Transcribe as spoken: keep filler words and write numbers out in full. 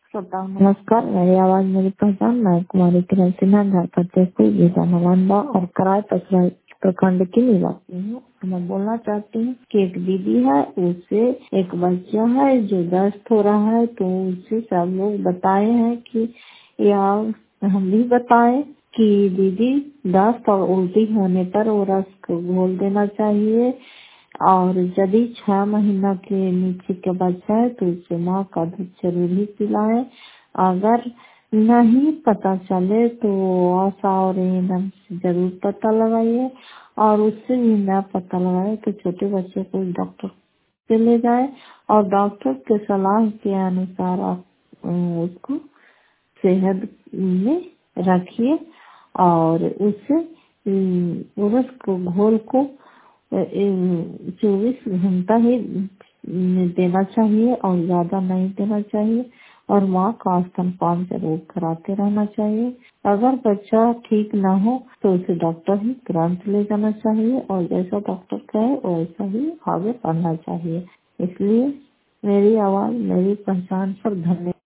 श्रोताओं नमस्कार। मेरी आवाज मेरी पहचान, मैं कुमारी किरण सिन्हा घर फतेहपुर जिला नालंदा और कराय प्रखंड की निवासी हूँ। मैं बोलना चाहती हूँ कि एक दीदी है, उससे एक बच्चा है जो दस्त हो रहा है, तो उससे सब लोग बताए हैं कि या हम भी बताए कि दीदी दस्त और उल्टी होने पर ओरस को घोल देना चाहिए, और यदि छह महीना के नीचे के बच्चा है तो उसे माँ का दूध जरूर ही पिलाए। अगर नहीं पता चले तो आशा और एएनएम से जरूर पता लगाइए, और उससे भी न पता लगाए तो छोटे बच्चे को डॉक्टर से ले जाए और डॉक्टर के सलाह के अनुसार आप उसको सेहत में रखिए, और उससे उरस को घोल को चौबीस घंटा ही देना चाहिए और ज्यादा नहीं देना चाहिए, और माँ का स्तनपान जरूर कराते रहना चाहिए। अगर बच्चा ठीक ना हो तो उसे डॉक्टर ही तुरंत ले जाना चाहिए, और जैसा डॉक्टर कहे वैसा ही आगे बढ़ना चाहिए। इसलिए मेरी आवाज मेरी पहचान पर धन्यवाद।